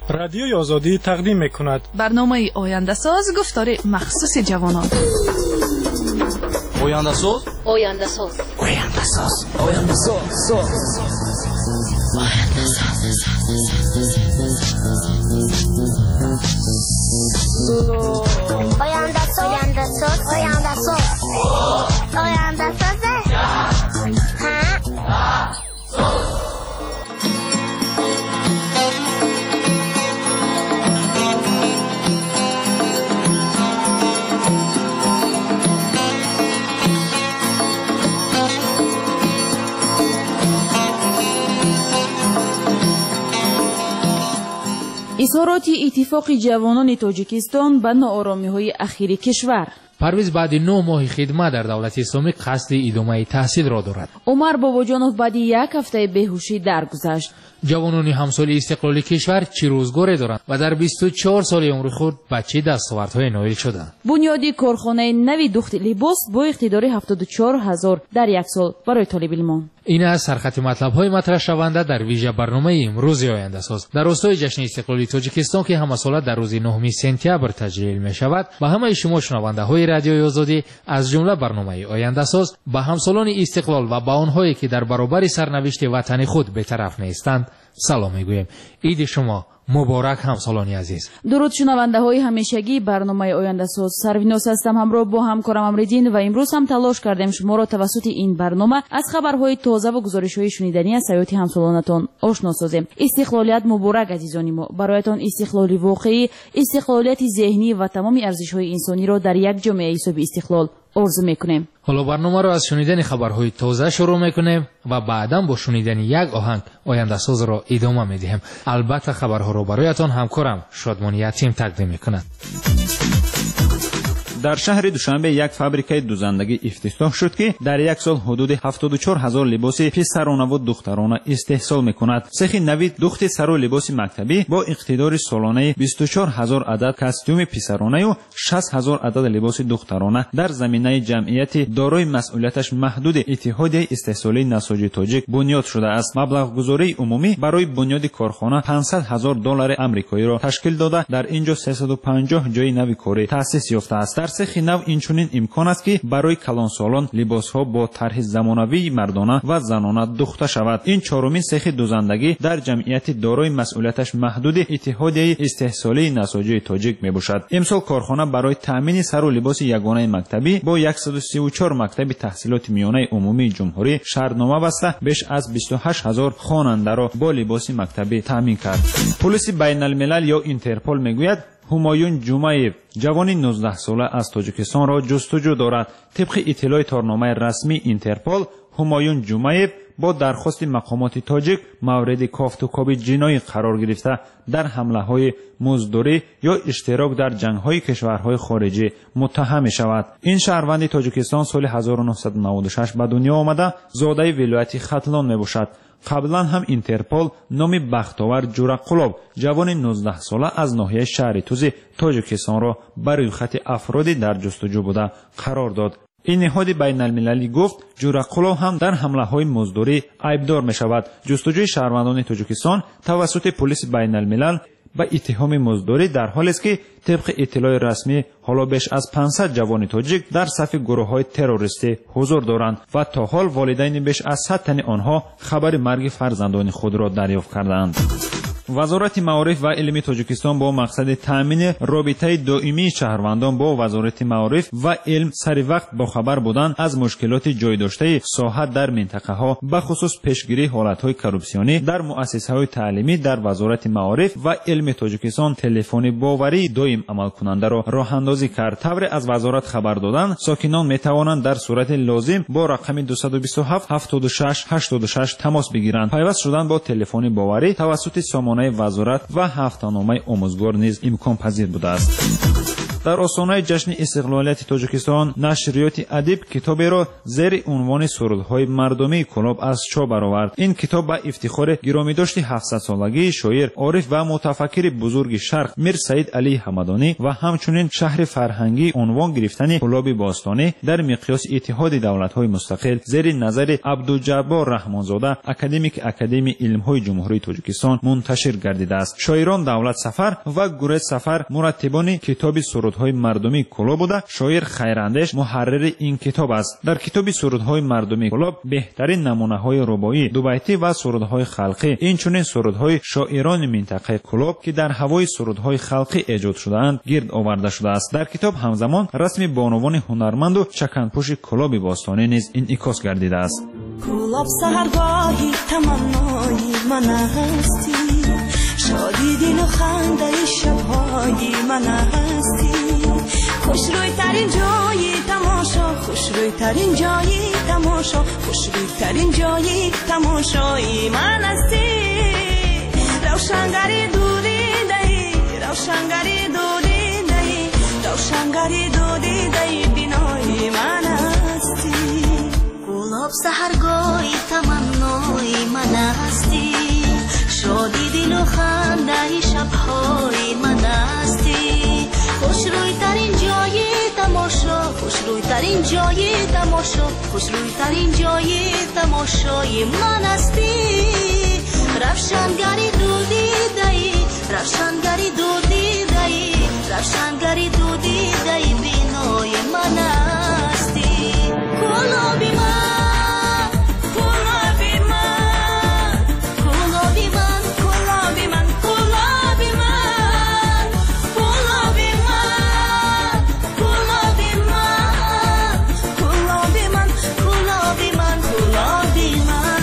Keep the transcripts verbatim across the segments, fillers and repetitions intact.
رادیوی آزادی تقدیم می‌کند. برنامه آینده ساز گفتار مخصوص جوانان. آینده ساز آینده ساز آینده ساز آینده ساز آینده ساز آینده ساز آینده ساز آینده ساز اظهارات اتفاق جوانان تاجیکستان به ناآرامی‌های اخیر کشور. پرویز بعد نه ماه خدمت در دولت اسلامی قصد ادامه تحصیل را دارد. عمر باباجانوف بعد یک هفته بیهوشی درگذشت. جوانان همسال استقلال کشور چه روزگاری دارند و در بیست و چهار سال عمر خود به چه دستاوردهای نایل شدند. بنیادی کارخانه نوی دخت لباس با اقتدار هفتاد و چهار هزار در یک سال برای طالب علمان. این از سرخط مطلب‌های مطرح شونده در ویژه برنامه امروز آینده ساز در راستای جشن استقلال تاجیکستان که هم سال در روز نهم سپتامبر تجلیل می شود. به همه شما شنونده‌های رادیوی آزادی از جمله برنامه آینده ساز به همسالان استقلال و به آنهایی که در برابر سرنوشت وطن خود به طرف نیستند سلام میگویم. عید شما مبارک همسالانی عزیز. درود شنونده های همیشگی برنامه آینده ساز. سرویناس هستم همراه با همکارم امریدین و امروز هم تلاش کردیم شما را توسط این برنامه از خبرهای تازه و گزارش های شنیدنی از حیات همسالانتان آشنا سازیم. استقلالیت مبارک عزیزان ما. برایتان استقلالی واقعی، استقلالیت ذهنی و تمام ارزش های انسانی را در یک جامعه حساب استقلال آرزو میکنیم. حالا برنامه را از شنیدن خبرهای تازه شروع میکنیم و بعداً با شنیدن یک آهنگ آینده ساز را ادامه میدیم. البته خبرها را برایتان همکارم شادمان یتیم تقدیم میکند. در شهر دوشنبه یک فابریکه دوزندگی افتتاح شد که در یک سال حدود هفتاد و چهار هزار لباس پسرانه و دخترانه استحصال میکند. سخت نوید دخت سر و لباس مکتبی با اقتدار سالانه بیست و چهار هزار عدد کاستوم پسرانه و شصت هزار عدد لباس دخترانه در زمینه جمعیت دارای مسئولیتش محدود اتحادیه استحصالی نساجی تاجیک بنیاد شده است. مبلغ گذاری عمومی برای بنیاد کارخانه پانصد هزار دلار آمریکایی را تشکیل داده در اینجا سیصد و پنجاه جای نوی کاری تأسیس یافته است. سخت نو اینچنین امکان است که برای کلانسالان لباسها با طرح زمانوی مردانه و زنانه دوخته شود. این چهارمین سخت دوزندگی در جمعیت دارای مسئولیتش محدود اتحادیه استحصالی نساجی تاجیک میباشد. امسال کارخانه برای تامین سر و لباس یگانه مکتبی با صد و سی و چهار مکتب تحصیلات میانه عمومی جمهوری شرطنامه بسته بیش از بیست و هشت هزار خواننده را با لباس مکتبی تامین کرد. پلیس بین الملل یا اینترپل میگوید همایون جمعیف جوانی نوزده ساله از تاجیکستان را جستجو دارد. طبق اطلاع تارنامه رسمی اینترپل همایون جمعیف با درخواست مقامات تاجیک مورد کافتوکاوی جنایی قرار گرفته در حمله های مزدوری یا اشتراک در جنگ های کشورهای خارجی متهم می شود. این شهروند تاجیکستان سال هزار و نهصد و نود و شش به دنیا آمده زاده ولایت ختلان می باشد. قبلا هم اینترپل نام بختاور جورقلوب جوان نوزده ساله از ناحیه شهر توزی تاجیکستان را برای خط افرادی در جستجو بوده قرار داد. این نهاد بین المللی گفت جورقلوب هم در حمله های مزدوری عیبدار می شود. جستجوی شهروندان تاجیکستان توسط پلیس بین الملل با اتهام مزدوری در حالی است که طبق اطلاع رسمی حالا بیش از پانصد جوان تاجیک در صف گروه‌های تروریستی حضور دارند و تا حال والدین بیش از صد تن آنها خبر مرگ فرزندان خود را دریافت کردند. وزارت معارف و علم تاجیکستان با مقصد تامین رابطه دائمی شهروندان با وزارت معارف و علم سر وقت با خبر بودن از مشکلات جای داشته ساحت در منطقه ها به خصوص پیشگیری حالت های کروپسیونی در مؤسسه های تعلیمی در وزارت معارف و علم تاجیکستان تلفن باوری دائم عمل کننده را راه اندازی کرد. طور از وزارت خبر دادن ساکنان می توانند در صورت لازم با رقم دو دو هفت هفتاد و شش هشتاد و شش تماس بگیرند. پیوست شدن با تلفن باوری توسط سامانه وزارت و هفته‌نامه آموزگار نیز امکان پذیر بوده است. در آستانه جشن استقلالیت تاجیکستان نشریات ادب کتابی را زیر عنوان سرودهای مردمی کلاب از چاپ برآورد. این کتاب با افتخار گرامیداشت هفتصد سالگی شاعر عارف و متفکر بزرگ شرق میر سعید علی حمدانی و همچنین شهر فرهنگی عنوان گرفتن کلاب باستانی در مقیاس اتحاد دولت‌های مستقل زیر نظر عبدالجبار رحمانزاده اکادمیک اکادمی علم‌های جمهوری تاجیکستان منتشر گردیده است. شاعران دولت سفر و گورج سفر مرتبان کتاب سرودهای مردمی کلاب بوده. شاعر خیراندیش محرر این کتاب است. در کتاب سرودهای مردمی کلاب بهترین نمونه‌های رباعی، دوبیتی و سرودهای خلقی، اینچنین سرودهای شاعران منطقه کلاب که در هوای سرودهای خلقی ایجاد شده‌اند گرد آورده شده است. در کتاب همزمان رسم بانوان هنرمند و چکنپوش کلاب باستانی نیز انعکاس گردیده است. کلاب سحرگاهی تمنای من هستی، شادی دل و خنده شب‌های من هستی، خوشروی ترین جایی تماشا، خوشروی ترین جایی تماشا، خوشروی ترین جایی تماشای من هستی، روشنگری دوری دهی، روشنگری دوری دهی، روشنگری دوری دهی بینای من هستی. گلاب سحرگاهی تمنای من هستی، شادی دل و خنده شب‌های من هستی، خوشروی ترین جای تماشا، خوشروی ترین جای تماشا، خوشروی ترین جای تماشای من هستی، روشنگری دودی دهی، روشنگری دودی دهی، روشنگری دودی دهی بینای من هستی. گلابی من، گلابی من، گلابی من، گلابی من، گلابی من، گلابی من، گلابی من، گلابی من، گلابی من، گلابی من.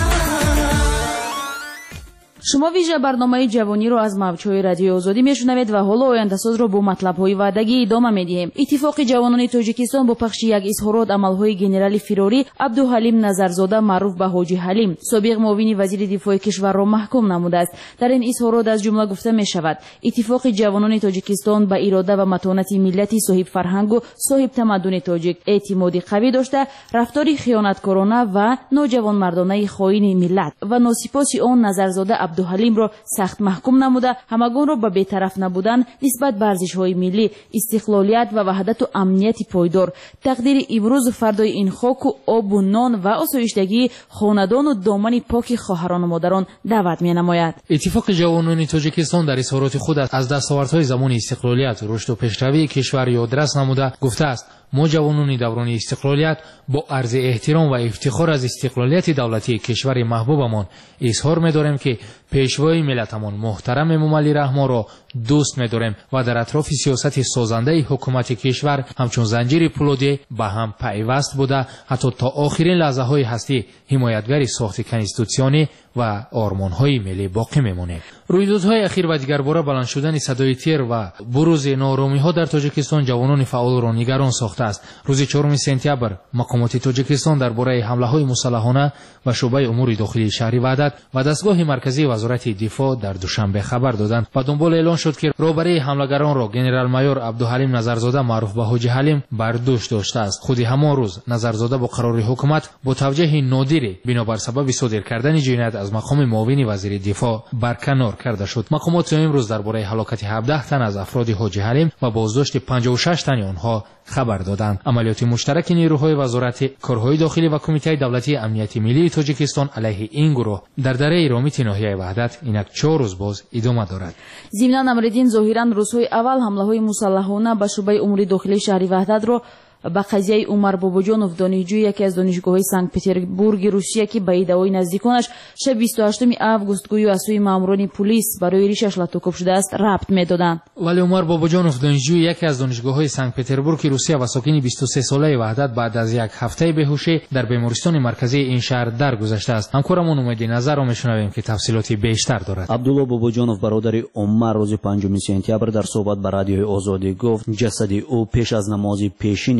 شما ویژه برنامه جوانی رو از موج‌های رادیو آزادی میشنوید و حالا آینده‌ساز رو با مطلب‌های وعدگی ادامه میدیم. اتفاق جوانان تاجیکستان با پخش یک اظهارات عمل‌های گنرال فراری عبدالحلیم نظرزاده معروف به حاجی حلیم سابق معاون وزیر دفاع کشور را محکوم نموده است. در این اظهارات از جمله گفته می‌شود اتفاق جوانان تاجیکستان به اراده و متانت ملتی صاحب فرهنگ و صاحب تمدن تاجیک اعتماد قوی داشته رفتاری خیانتکارانه و نوجوانمردانه خائن ملت و ناسپاس آن نظرزاده عبدالحلیم را سخت محکوم نموده همگان را به بی‌طرف نبودن نسبت به ارزش‌های ملی، استقلالیت و وحدت و امنیت پایدار، تقدیر امروز و فردای این خاک و آب و نان و آسایشگی خاندان و دامن پاک خواهران و مادران دعوت می‌نماید. اتفاق جوانان تاجیکستان در اظهارات خود از دستاوردهای زمان استقلالیت، رشد و پیشروی کشور یادرس نموده گفته است ما جوانان دوران استقلالیت با عرض احترام و افتخار از استقلالیت دولتی کشور محبوبمان اظهار می‌داریم که پیشوای ملتمان محترم موملی رحمان را دوست می‌داریم و در اطراف سیاست سازنده حکومت کشور همچون زنجیر پولادی به هم پیوست بوده حتی تا آخرین لحظه‌های هستی حمایتگر ساخت کنستیتوسیونی و آرمان‌های ملی باقی می‌مانیم. رویدادهای اخیر و دیگر باره بلند شدن صدای تیر و بروز ناآرامی‌ها در تاجیکستان جوانان فعال را نگران ساخته است. روز چهارم سپتامبر مقامات تاجیکستان درباره حمله‌های مسلحانه و شعبه امور داخلی شهری وحدت و دستگاه مرکزی وزارت دفاع در دوشنبه خبر دادند و دنبال اعلان شد که رهبری حملگران را گنرال مایور عبدالحلیم نظرزاده معروف به حاجی حلیم بر دوش داشته است. خود همان روز نظرزاده با قرار حکومت با توجیه نادری بنابر سبب صادر کردن جنایت از مقام معاون وزیر دفاع برکنار کرده شد. مقامات امروز درباره هلاکت هفده تن از افراد حاجی حلیم و بازداشت پنجاه و شش تن آنها خبر دادند. عملیات مشترک نیروهای وزارت کارهای داخلی و کمیته دولتی امنیت ملی تاجیکستان علیه این گروه در دره رامیت ناحیه وحدت اینک چهار روز باز ادامه دارد. ضمن امردین ظاهرا روزهای اول حمله‌های مسلحانه به شعبه امور داخلی شهر وحدت را با قضیه عمر باباجانوف دانشجوی یکی از دانشگاه‌های سنت پترزبورگ روسیه که به ایده‌های نزدیکانش شب بیست و هشتم آگوست گویی از سوی ماموران پلیس برای ریشش لطوکوب شده است ربط می‌دادند. ولی عمر باباجانوف دانشجوی یکی از دانشگاه‌های سنت پترزبورگ روسیه و ساکن بیست و سه ساله وحدت بعد از یک هفته بیهوشی در بیمارستان مرکزی این شهر درگذشته است. همکارمون امید نظر را می‌شنویم که تفصیلاتی بیشتر دارد. عبدالله باباجانوف برادر عمر روز پنجم سپتامبر در صحبت با رادیوی آزادی گفت جسد او پیش از نماز پیشین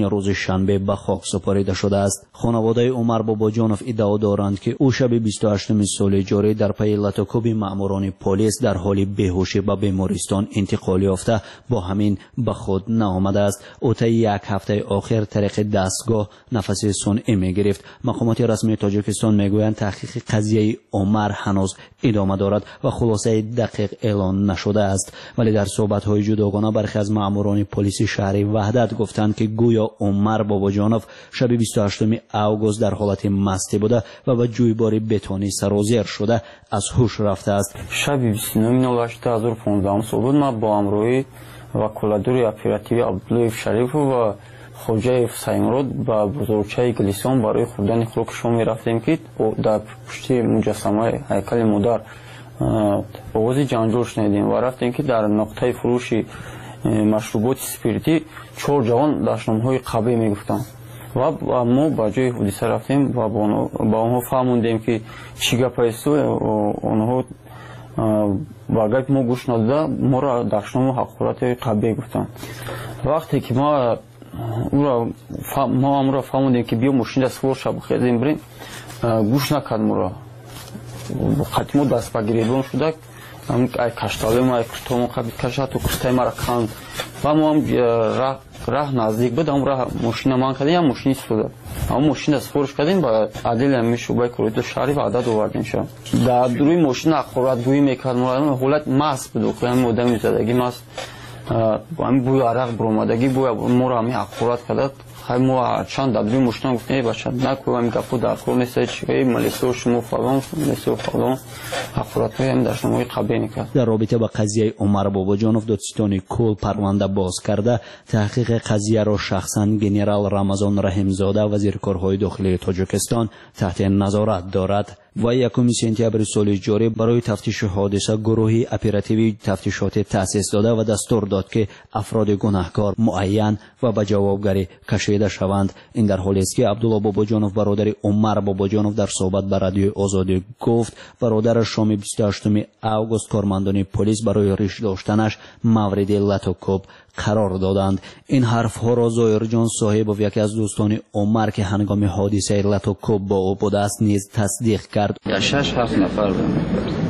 روز شنبه به خاک سپرده شده است. خانواده عمر باباجانов ادعا دارند که او شب بیست و هشتم سال جاری در پی لطوکوب ماموران پلیس در حال بیهوشی به بیمارستان انتقال یافته با همین به خود نآمده است. او تا یک هفته آخر طریق دستگاه نفس صنعی می گرفت. مقامات رسمی تاجیکستان میگویند تحقیق قضیه عمر هنوز ادامه دارد و خلاصه دقیق اعلان نشده است، ولی در صحبت‌های جداگانه برخی از ماموران پلیس شهر وحدت گفتند که گویا عمر باباجانov شب بیست و هشتم اوگوست در حالت مستی بوده و به جویبار بتونی سرازیر شده از هوش رفته است. شب بیست و نه هشت دو هزار و پانزده سال بود. ما با همراهی وکالتور اپراتیوی عبدالله شریف و خوجه سیمرود با بزرگچه گلیسون برای خوردن خوراک شام می‌رفتیم که در پشت مجسمه هیکل مادر آواز جنجال شنیدیم و رفتیم که در نقطه فروش مشروبات اسپریتی چهار جوان دشنام‌های قبیح میگفتند و ما با جای حادثه رفتیم و با آنها فهمیدیم که چی گپ است و آنها با گپ ما گوش نداده ما را دشنام حقارت قبیح گفتند. وقتی که ما او را ما هم را فهمیدیم که بیا ماشین دست فور شب خیزیم بریم، گوش نکرد ما را قطعی ما دست بگیریدون شده ای کشتاله ما ای کشتامو قبیل کشت و کشتای ما را کند و ما هم راه نزدیک بود هم راه ماشین من کردیم هم ماشین سوده هم ماشین دست فورش کردیم با عدل همی شعبه کوریدو شهری و عدد آوردیم شد در دروی ماشین اخورت بوی میکرد ما حالت مست بود و هم مدام زدگی مست هم بوی عرق برامدگی بوی ما را همی اخورت کرد. خیلی ما چند دبیری مشتن گفتیم بچه نکو هم گفت در کور نیست چیه ملیسه و شما فلان ملیسه و فلان افراد هم در شما قبیه نکرد. در رابطه با قضیه عمر باباجانov دادستان کل پرونده باز کرده تحقیق قضیه را شخصا گنرال رمضان رحیمزاده وزیر کارهای داخلی تاجیکستان تحت نظارت دارد و یکم سپتامبر سال جاری برای تفتیش حادثه گروهی اپراتیوی تفتیشات تأسیس داده و دستور داد که افراد گناهکار معین و به جوابگری کشیده شوند. این در حالی است که عبدالله باباجانov برادر عمر باباجانov در صحبت با رادیوی آزادی گفت برادرش شام بیست و هشتم اوگوست کارمندان پلیس برای ریش داشتنش مورد لطوکوب قرار دادند. این حرف ها را ظاهر جان صاحب و یکی از دوستان عمر که هنگام حادثه لطوکوب با او بوده است نیز تصدیق کرد. یا شش هفت نفر بود.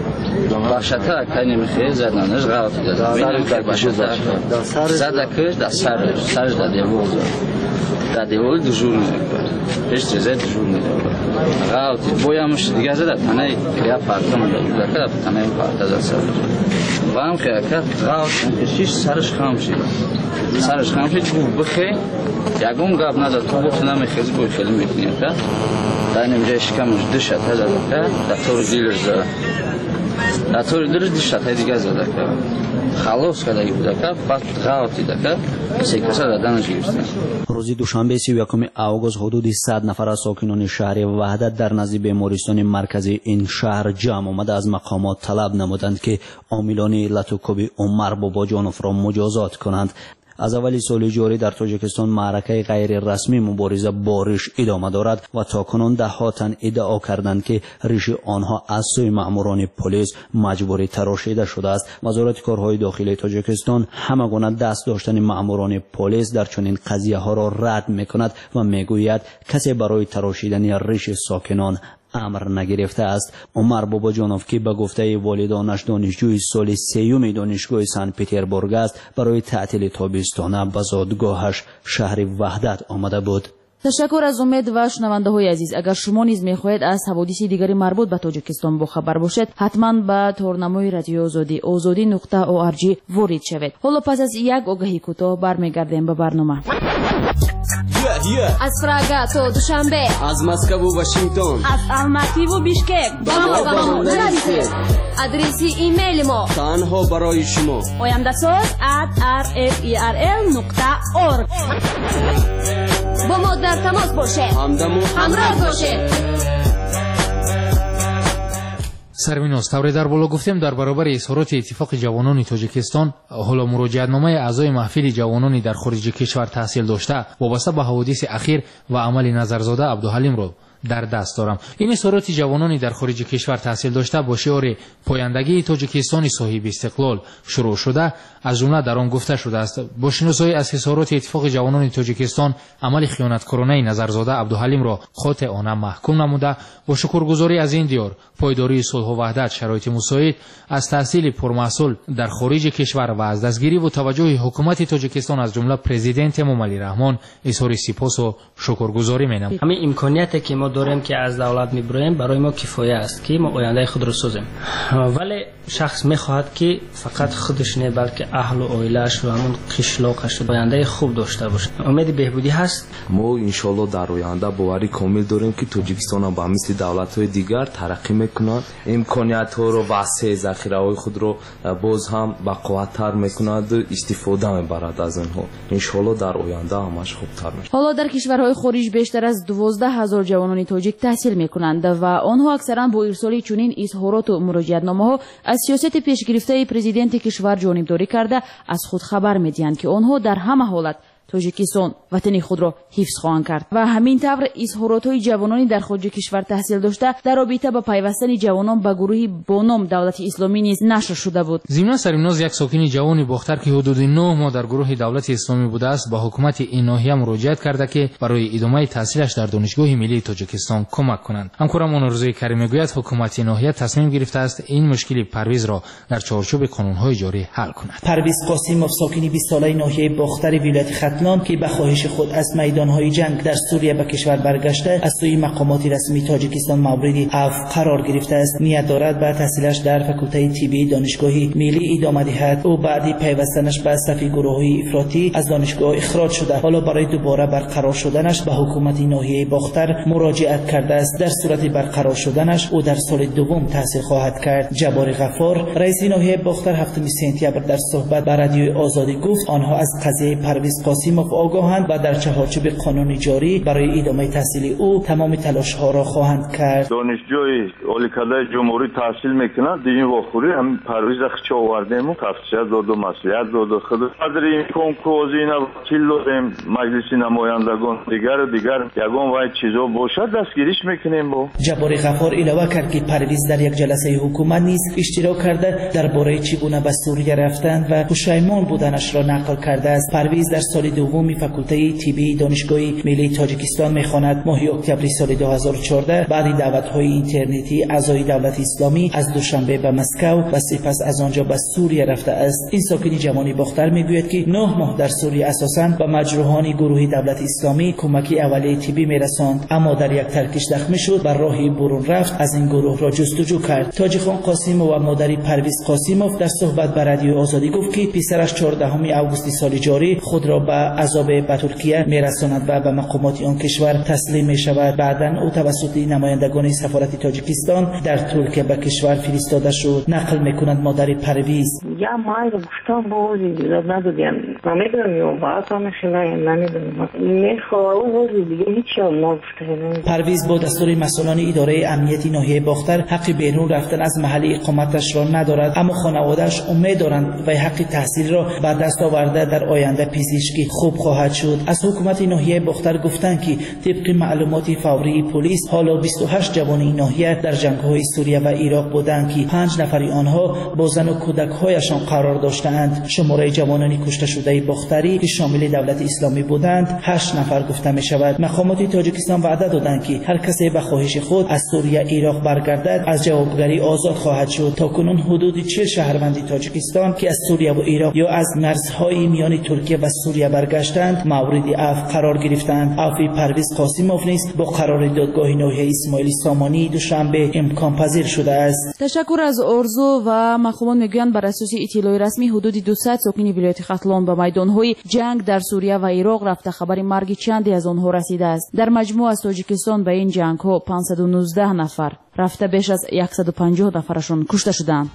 باشته کنی میخواد زدنش غلط داد. باشته زده کش در سر سرش در دیوار در دیوار دژور می‌کرد. هیچ چیزی دژور نمی‌کرد. غلط بویامش دیگه زد تنه یا پارتم داد. کرد تنه پارت داد سر. وام که کرد غلط شیش سرش خام شد. سرش خام شد بخی یکم گاب نداد تو گفت نمیخواد بوی فیلم می‌کنی که در نمیشه شکمش دشت هزار کرد در طور دیلر زد. در طور دیلر دشت دیگه زد کرد. خلاص کرده بود که بعد غلطی داد که سیکسا دادنش گرفتن. روز دوشنبه سی و یکم اوگوست حدود صد نفر از ساکنان شهر وحدت در نزد بیمارستان مرکزی این شهر جمع آمده از مقامات طلب نمودند که عاملان لطوکوب عمر باباجانov را مجازات کنند. از اول سال جاری در تاجیکستان معرکه غیر رسمی مبارزه با ریش ادامه دارد و تاکنون ده ها تن ادعا کردند که ریش آنها از سوی ماموران پلیس مجبوری تراشیده شده است. وزارت کارهای داخلی تاجیکستان همه گونه دست داشتن ماموران پلیس در چنین قضیه ها را رد میکند و میگوید کسی برای تراشیدن ریش ساکنان امر نگرفته است. عمر باباجانov که به گفته والدانش دانشجوی سال سیوم دانشگاه سن پترزبورگ است برای تعطیل تابستانه به زادگاهش شهر وحدت آمده بود. تشکر از امید و شنونده های عزیز. اگر شما نیز میخواهید از حوادث دیگری مربوط به تاجیکستان با خبر باشید حتما به تورنمای رادیو آزادی آزادی نقطه او ار جی وارد شوید. حالا پس از یک آگهی کوتاه برمیگردیم به برنامه. از پراگا تا دوشنبه، از مسکو و واشنگتن، از الماتی و بیشکک با ما با ما نرسید. ادرسی ایمیل ما تنها برای شما oyandasot at r f e r l نقطه org. با ما در تماس باشه، همدم و همراه باشه. سرمینوس тавре дар боло гуфтем дар баробари изҳороти иттифоқи ҷавонони тоҷикистон ҳоло муроҷиатномаи аъзои маҳфили ҷавонони дар хориҷи кишвар таҳсил дошта вобаста ба ҳаводиси ахир ва амали назарзода абдуҳалимро در دست دارم. این اظهارات جوانانی در خارج کشور تحصیل داشته با شعار پایندگی تاجیکستان صاحب استقلال شروع شده از جمله در آن گفته شده است. با شناسایی از اظهارات اتفاق جوانان تاجیکستان عمل خیانتکارانه نظرزاده عبدالحلیم را خاطئ آنه محکوم نموده با شکرگزاری از این دیار پایداری صلح و وحدت شرایط مساعد از تحصیل پرمحصول در خارج کشور و از دستگیری و توجه حکومت تاجیکستان از جمله پرزیدنت امامعلی رحمان اظهار سپاس و شکرگزاری می‌نمایم. همین امکانیتی که ما داریم که از دولت می‌بریم برای ما کفایه است که ما آینده خود را سازیم. ولی شخص می‌خواهد که فقط خودش نه بلکه اهل و عائله‌اش و همون قشلاقش آینده خوب داشته باشه. امید بهبودی هست. ما ان شاء الله در آینده باوری کامل داریم که تاجیکستان با مثل دولت‌های دیگر ترقی می‌کند. امکانیت‌ها رو وسیع ذخیره‌های خود رو باز هم با قوت‌تر می‌کند و استفاده می‌برد از آنها. ان شاء الله در آینده همش خوبتر میشه. حالا در کشورهای خارج بیشتر از دوازده هزار جوانان تاجیک تحصیل می‌کنند و آنها اکثرا با ارسال چنین اظهارات و مراجعتنامه‌ها از سیاست پیشگرفته پرزیدنت کشور جانبداری کرده از خود خبر می‌دهند که آنها در همه حالت تاجیکستان وطن خود را حفظ خواهند کرد و همین طور اظهارات‌های جوانانی در خارج کشور تحصیل داشته در رابطه با پیوستن جوانان به گروهی با نام دولت اسلامی نیز نشر شده بود. ضمن سرمناز یک ساکن جوان باختر که حدود نه ماه در گروه دولت اسلامی بوده است با حکومت این ناحیه مراجعت کرده که برای ادامه تحصیلش در دانشگاه ملی تاجیکستان کمک کنند. همکارم منوزه کریم میگوید حکومت ناحیه تصمیم گرفته است این مشکل پرویز را در چارچوب قانون‌های جاری حل کند. پرویز قاسیموف ساکن بیست ساله ناحیه باختر ولایت ختلان که به خواهش خود از میدان‌های جنگ در سوریه به کشور برگشته از سوی مقامات رسمی تاجیکستان مورد عفو قرار گرفته است. نیت دارد به تحصیلش در فاکولته طبی دانشگاه ملی ادامه دهد. او بعد پیوستنش به صف گروه‌های افراطی از دانشگاه اخراج شده. حالا برای دوباره برقرار شدنش به حکومت ناحیه باختر مراجعت کرده است. در صورت برقرار شدنش او در سال دوم تحصیل خواهد کرد. جبار غفار رئیس ناحیه باختر هفتم سپتامبر در صحبت با رادیو آزادی گفت آنها از قضیه پرویز قاسیموف آگاهند و در چارچوب قانون جاری برای ادامه تحصیل او تمام تلاش ها را خواهند کرد. دانشجوی اولیکاده جمهوری تحصیل میکنند دیگه واخوری هم پرویز خچ آوردیم و تفسیر داد و مسئولیت داد و خود قدر این کنکوز اینا وکیل دادیم مجلس نمایندگان دیگر و دیگر یگان وای چیزا باشد دستگیریش میکنیم. با جبار غفار علاوه کرد که پرویز در یک جلسه حکومت نیز اشتراک کرده درباره چگونه به سوریه رفتن و پشیمان بودنش را نقل کرده است. پرویز در سال دوم فاکولته طبی دانشگاه ملی تاجیکستان میخواند. ماه اکتبر سال دو هزار و چهارده بعد دعوت‌های اینترنتی اعضای دولت اسلامی از دوشنبه به مسکو و سپس از آنجا به سوریه رفته است. این ساکن جوانی باختر میگوید که نه ماه در سوریه اساساً به مجروحان گروه دولت اسلامی کمکی اولیه طبی میرساند اما در یک ترکش زخمی شد بر راه برون رفت از این گروه را جستجو کرد. تاجخان قاسیموف و مادر پرویز قاسیموف در صحبت با رادیو آزادی گفت که پسرش چهاردهم آگوست سال جاری خود را به عذاب به ترکیه میرساند و به مقامات آن کشور تسلیم می شود. بعداً او توسط نمایندگان سفارت تاجیکستان در ترکیه به کشور فرستاده شد. نقل میکند مادر پرویز. یا ما گفتم بودی دیگه ندادیم. نمیدونم واقعا نمیدونم نمیدونم. میخوام دیگه هیچ نگفته. پرویز با دستور مسئولان اداره امنیتی ناحیه باختر حق بیرون رفتن از محل اقامتش را ندارد اما خانواده‌اش امید دارند و حق تحصیل را به دست آورده در آینده پزشکی خوب خواهد شد. از حکومت ناحیه باختر گفتند که طبق معلومات فوری پلیس حالا بیست و هشت جوان این ناحیه در جنگ‌های سوریه و عراق بودند که پنج نفر آنها با زن و کودک‌هایشان قرار داشتند. شماره جوانان کشته شده باختری که شامل دولت اسلامی بودند هشت نفر گفته می شود. مقامات تاجیکستان وعده دادند که هر کسی به خواهش خود از سوریه عراق برگردد از جوابگری آزاد خواهد شد. تاکنون حدود چهل شهروند تاجیکستان که از سوریه و عراق یا از مرزهای میان ترکیه و سوریه برگشتند مورد عفو قرار گرفتند. عفو پرویز قاسیموف نیز با قرار دادگاه ناحیه اسماعیل سامانی دوشنبه امکان پذیر شده است. تشکر از ارزو و مقامات میگویند بر اساس اطلاع رسمی حدود دویست ساکن ولایت ختلان به میدانهای جنگ در سوریه و عراق رفته خبر مرگ چندی از آنها رسیده است. در مجموع از تاجیکستان به این جنگ ها پانصد و نوزده نفر رفته بیش از صد و پنجاه نفرشون کشته شدند.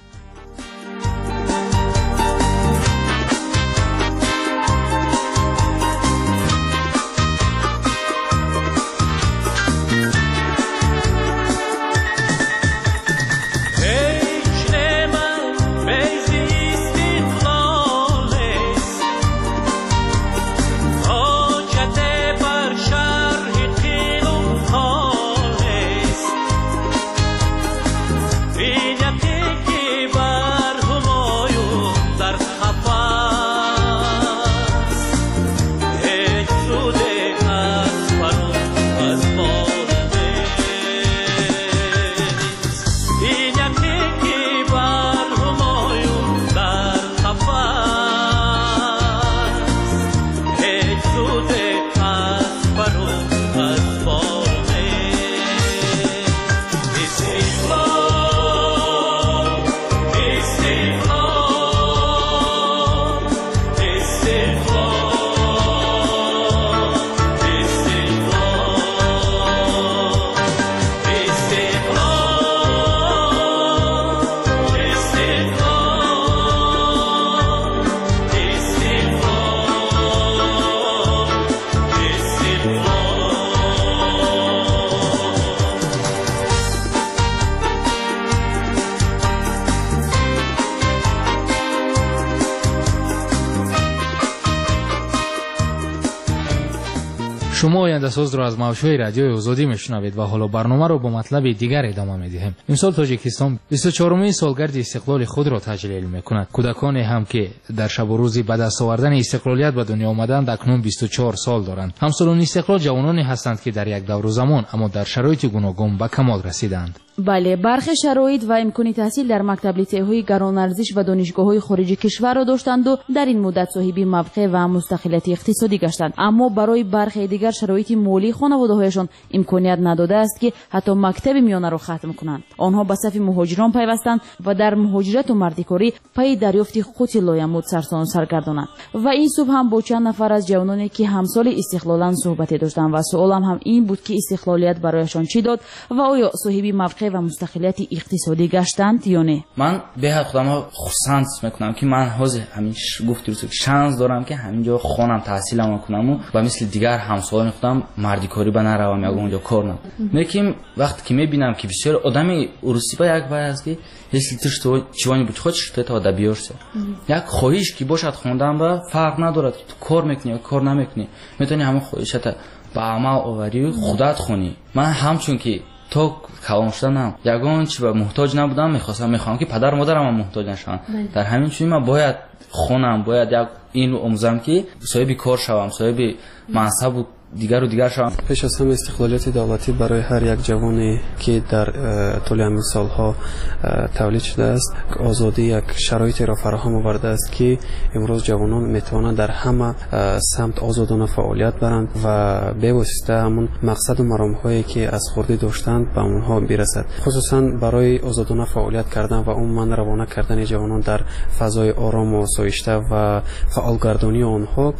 شما آینده ساز را از موشهای رادیوی آزادی میشنوید و حالا برنامه را با مطلب دیگر ادامه میدهیم. امسال تاجیکستان بیست و چهارمین سالگرد استقلال خود را تجلیل میکند. کودکانی هم که در شب و روزی به دست آوردن استقلالیت به دنیا آمدند اکنون بیست و چهار سال دارند. همسالان استقلال جوانانی هستند که در یک دور زمان اما در شرایط گوناگون به کمال رسیدند. بله، برخی شرایط و امکان تحصیل در مکتب لیسه‌های گران‌ارزش و دانشگاه‌های خارجی کشور را داشتند و در این مدت صاحب موقع و مستقلیت اقتصادی گشتند، اما برای برخی دیگر شرایط مالی خانواده‌هایشان امکانیت نداده است که حتی مکتب میانه را ختم کنند. آنها به صف مهاجران پیوستند و در مهاجرت و مردکاری پی دریافت قوت لایمود سرسان سرگردانند. و این صبح هم با چند نفر از جوانانی که همسال استقلالند صحبت داشتند و سوالم هم این بود که استقلالیت برایشان چی داد و آیا صاحب موقع و مستقلیت اقتصادی گشتند یا نه. من به حد خودم خوشحال میکنم که من حاضر همین گفتی رو شانس دارم که همینجا خونم تحصیلم کنم و با مثل دیگر همسالان خودم مردکاری به نروم یا اونجا کار نکنم. میگم وقتی که میبینم که بسیار آدمی روسی با یک بار است که مثل تش تو چوانی بود خودش تا دبیرسه یک خواهش که باشد خوندن با فرق ندارد که تو کار میکنی یا کار نمیکنی میتونی همون خواهشت با عمل آوری خودت خونی. من همچون که تو کلام شدنم یگان چی به محتاج نبودم میخواستم میخوام که پدر مادرم محتاج نشن. در همین چیزی من باید خونم باید یک این رو آموزم که صاحب کار شوم صاحب منصب و دیگر و دیگر شوم. پیش از همه استقلالیت دولتی برای هر یک جوانی که در طول همین سالها تولید شده است آزادی یک شرایطی را فراهم آورده است که امروز جوانان میتوانند در همه سمت آزادانه فعالیت برند و به واسطه همون مقصد و مرام‌هایی که از خردی داشتند به اونها برسد. خصوصا برای آزادانه فعالیت کردن و عموما روانه کردن جوانان در فضای آرام و آسایشته و فعالگردانی آنها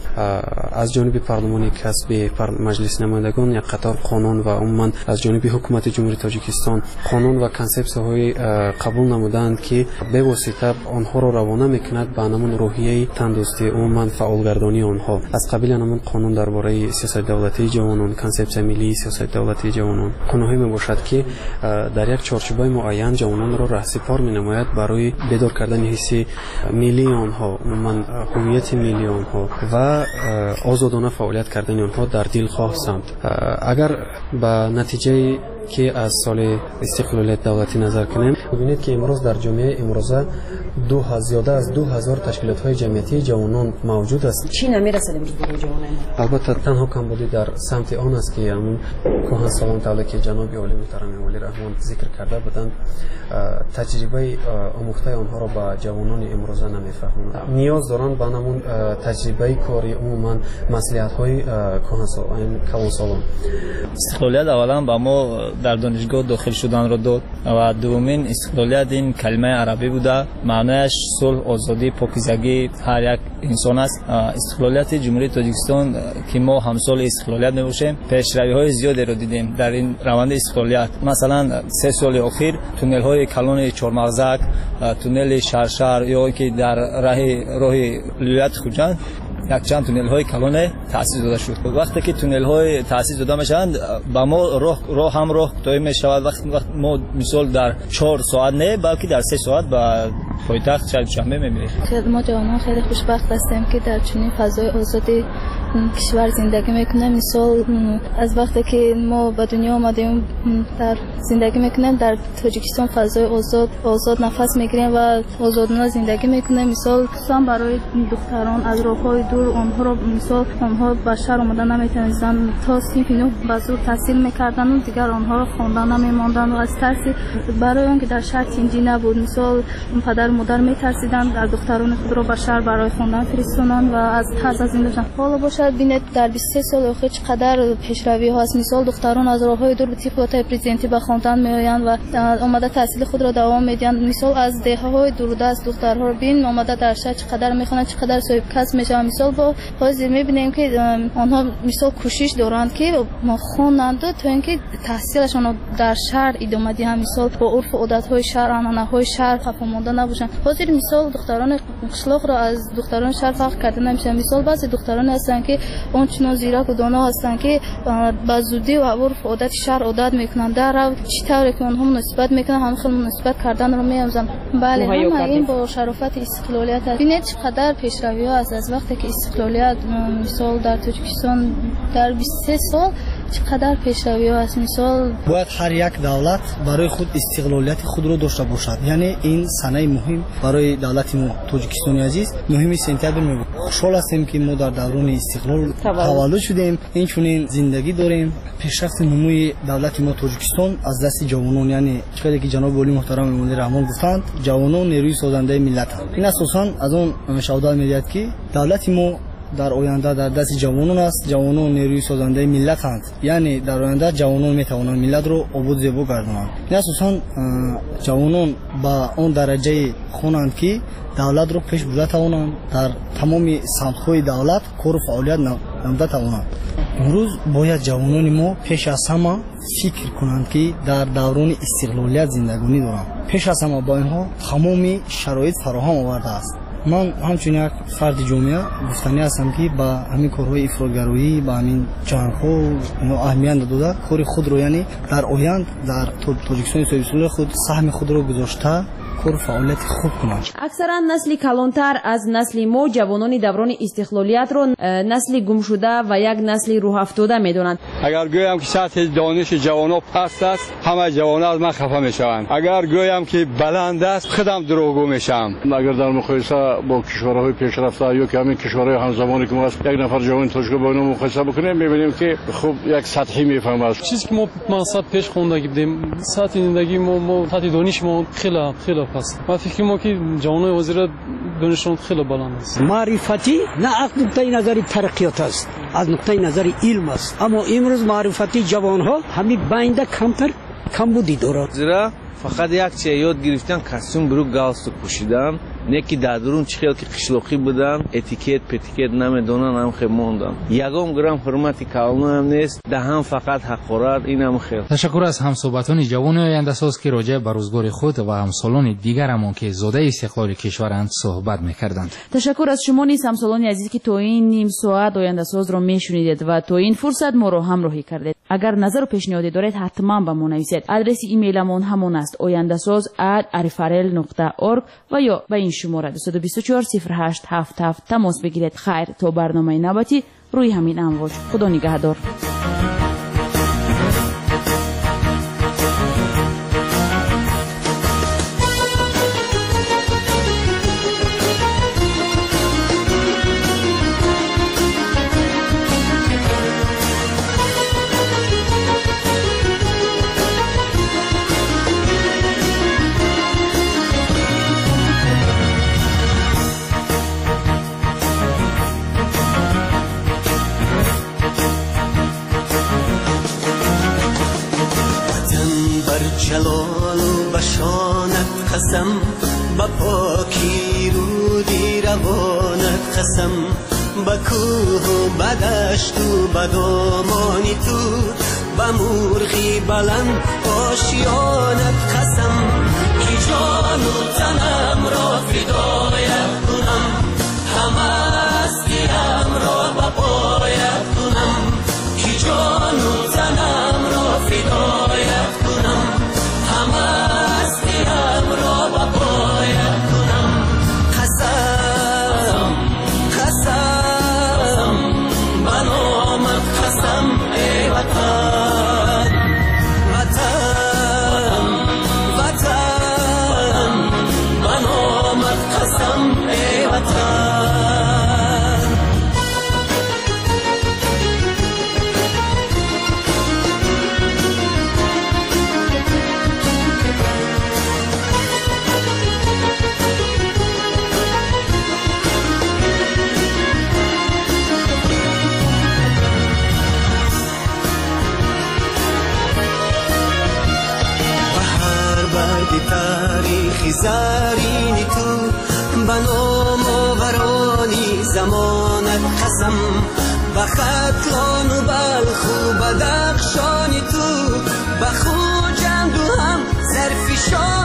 از جانب پارلمان کسب مجلس نمایندگان یک قطار قانون و عموما از جانب حکومت جمهوری تاجیکستان قانون و کنسپت‌های قبول نمودند که به واسطه آنها را روانه میکند به نمون روحیه تندرستی عموما فعالگردانی آنها. از قبیل نمون قانون درباره سیاست دولتی جوانان کانسپت ملی سیاست دولتی جوانان کنونهایی میباشد که در یک چارچوبای معین جوانان را راهسپار مینماید برای بیدار کردن حس ملی آنها عموما هویت ملی آنها و آزادانه فعالیت کردن آنها در دلخواه سمت. اگر به نتیجه که از سال استقلالیت دولتی نظر کنیم ببینید که امروز در جامعه امروزه دو هزار زیاده از دو هزار تشکیلات‌های جمعیتی جوانان موجود است. چی نمیرسد امروز برای جوانان؟ البته تنها کمبودی در سمت آن است که همون کهن سالان طوله که جناب عالی محترم ولی رحمان ذکر کرده بودند تجربه آموخته آنها را به جوانان امروزه نمیفهمند. نیاز دارند به همون تجربه کاری عموما مصلحت‌های کهن سالان. استقلالیت اولا با ما در دانشگاه داخل شدن را داد و دومین استقلالیت این کلمه عربی بوده معنیش صلح آزادی پاکیزگی هر یک انسان است. استقلالیت جمهوری تاجیکستان که ما همسال استقلالیت میباشیم پیشروی‌های زیادی را دیدیم در این روند استقلالیت. مثلا سه سال اخیر تونل های کلان چهارمغزک تونل شرشر یا که در راه راه لویت خوجند یک چند تونل های کلان تأسیس داده شد. وقتی که تونل های تأسیس داده میشن با ما راه راه هم راه کوتاه میشود. وقتی وقت ما مثال در چهار ساعت نه بلکه در سه ساعت با پایتخت چهارشنبه میمیریم. خیلی ما جوانان خیلی خوشبخت هستیم که در چنین فضای آزادی کشور زندگی میکنیم. مثال از وقتی که ما به دنیا آمدیم در زندگی میکنیم در تاجیکستان فضای آزاد آزاد نفس میگیریم و آزادانه زندگی میکنیم. مثال خصوصا برای دختران از راههای دور آنها را مثال آنها به شهر آمدن نمیتونستند تا صنف نه به زور تحصیل میکردن و دیگر آنها را خواندن نمیماندن و از ترس برای آنکه در شهر تنجی نبود مثال پدر و مادر میترسیدند در دختران خود را به شهر برای خواندن فرستانند و از ترس از این داشتند. حالا باشد ببینید در بیست و سه سال اخیر چقدر پیشروی ها هست. مثال دختران از راههای دور به تیپلاتای پرزیدنتی به خواندن میآیند و آمده تحصیل خود را دوام میدهند. مثال از دهه‌های دوردست دخترها را ببین آمده در شهر چقدر میخوانند چقدر صاحب کسب میشوند. مثال با حاضر میبینیم که آنها مثال کوشش دارند که ما خوانند تا اینکه تحصیلشان در شهر ادامه دهند. مثال با عرف و عادت‌های شهر آنانه‌های شهر خفا مانده نباشند. حاضر مثال دختران قشلاق را از دختران شهر فرق کرده نمیشه. مثال بعضی دختران هستند که که اون چنان زیرک و دانا هستند که با زودی و عرف عادت شهر عادت میکنن در چطوری که اونها نسبت میکنن هم خیلی نسبت کردن رو میاموزن. بله همه این با شرافت استقلالیت هست. ببینید چقدر پیشروی ها است از وقتی که استقلالیت مثال در تاجیکستان در بیست و سه سال چقدر پیشروی ها است. مثال باید هر یک دولت برای خود استقلالیت خود رو داشته باشد. یعنی این سنه مهم برای دولت ما تاجیکستان عزیز مهمی سپتامبر می خوشحال هستیم که ما در دوران استقلال تولد شدیم. این چنین زندگی داریم. پیشرفت نموی دولت ما تاجیکستان از دست جوانان، یعنی چقدر که جناب ولی محترم مولوی رحمان گفتند جوانان نیروی سازنده ملت هستند. این اساساً از اون شهادت می‌دهد که دولت ما در آینده در دست جوانان است. جوانان نیروی سازنده ملت هستند، یعنی در آینده جوانان میتوانند ملت رو آباد زیبا گردانند. این اساساً جوانان با اون درجه خوانند که دولت رو پیش برده توانند، در تمام سمت‌های دولت کار و فعالیت نموده توانند. امروز باید جوانان ما پیش از همه فکر کنند که در دوران استقلالیت زندگانی دارند. پیش از همه با اینها تمام شرایط فراهم آورده است. من همچنین یک فرد جامعه گفتنی هستم که با همین کارهای افراطگرایی با همین جنگ‌ها اهمیت داده کار خود رو، یعنی در آینده در تاجیکستان سوسیال خود سهم خود رو گذاشته کار فعالیت خوب کنند. اکثرا نسل کلانتر از نسل ما جوانان دوران استقلالیت رو نسل گم شده و یک نسل روح افتاده میدونند. اگر گویم که سطح دانش جوانان پست است، همه جوانان از من خفه میشوند. اگر گویم که بلند است، خودم دروغگو میشم. اگر در مقایسه با کشورهای پیشرفته یا که همین کشورهای همزمانی که ما یک نفر جوان تاجیک با اینا مقایسه بکنیم، میبینیم که خب یک سطحی میفهمه. چیزی که ما منصب پیش خوندگی بودیم، سطح زندگی ما ما سطح دانش ما خیلی خیلی پست. ما فکر ما که جوانای وزیر دانشون خیلی بلند است. معرفتی نه از نقطه نظر ترقیات است، از نقطه نظر علم است. اما امروز معرفتی جوان ها همین باینده کمتر کمبودی دارد. زیرا فقط یک چیز یاد گرفتن کاستوم برو گالستوک پوشیدن، نه که در درون چه خیلی که قشلوقی بودن، اتیکت پتیکت نمیدونن، هم خیلی موندن. یکم گرم حرمتی کلمه هم نیست، دهم فقط حقارت. این هم خیلی. تشکر از همصحبتان جوان آینده ساز که راجع به روزگار خود و همسالان دیگرمان که زاده استقلال کشورند صحبت میکردند. تشکر از شما نیز همسالان عزیز که تا این نیم ساعت آینده ساز را میشنیدید و تا این فرصت ما را همراهی کردید. اگر نظر و پیشنهادی دارید حتما به ما نویسید. آدرس ایمیلمان همان است آینده‌ساز ات ارفرل نقطه اورگ و یا به این شماره دو دو چهار صفر هشت هفت هفت تماس بگیرید. خیر تا برنامه نوبتی روی همین امواج. خدا نگهدار. جلال و بشانت قسم، با پاکی رودی روانت قسم، با کوه و بدشت و بدامانی تو، با مرغی بلند آشیانت قسم، که جان و تنم را فدایت کنم، همه هستیم را با پایت کنم، که جان و تنم را فدایت کنم، همه هستیم را با پایت کنم. قسم قسم بنامت قسم ای وطن، وطن وطن بنامت قسم ای وطن. تاریخی زرین تو بنام آورانی زمانت قسم، به ختلان و بلخ و بدخشانی تو، به خوجند و هم زرفشان